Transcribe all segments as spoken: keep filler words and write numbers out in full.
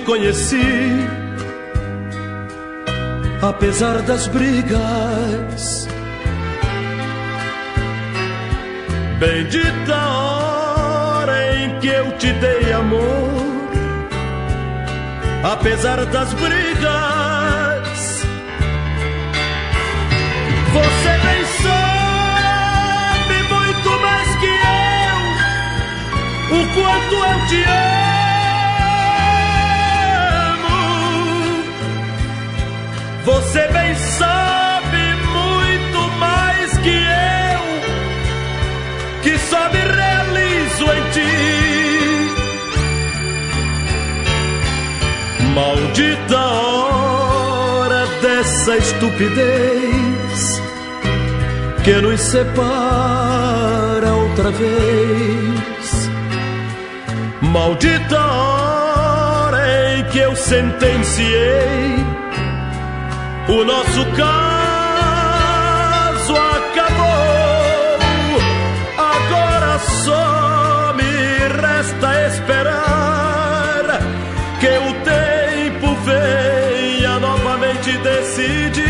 conheci, apesar das brigas. Bendita hora em que eu te dei amor, apesar das brigas. Você bem sabe muito mais que eu o quanto eu te amo. Você bem sabe muito mais que eu, que só me realizo em ti. Maldita hora dessa estupidez que nos separa outra vez. Maldita hora em que eu sentenciei o nosso caso acabou. Agora só me resta esperar que o tempo venha novamente decidir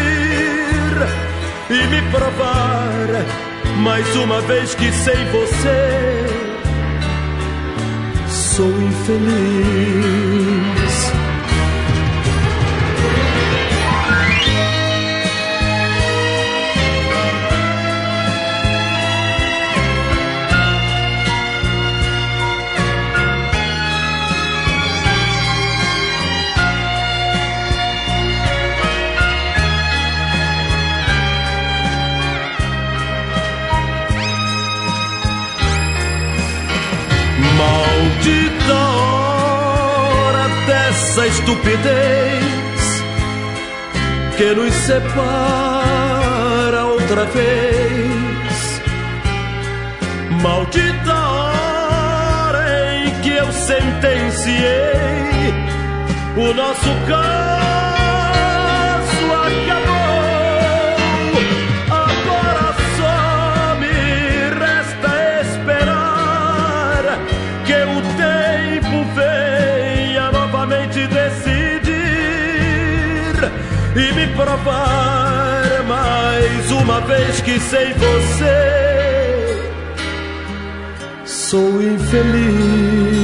e me provar mais uma vez que sem você sou infeliz. Maldita hora dessa estupidez que nos separa outra vez. Maldita hora em que eu sentenciei o nosso caso acabou. Agora só me resta esperar que o tempo venha novamente decidir e me provar mais uma vez que sem você sou infeliz.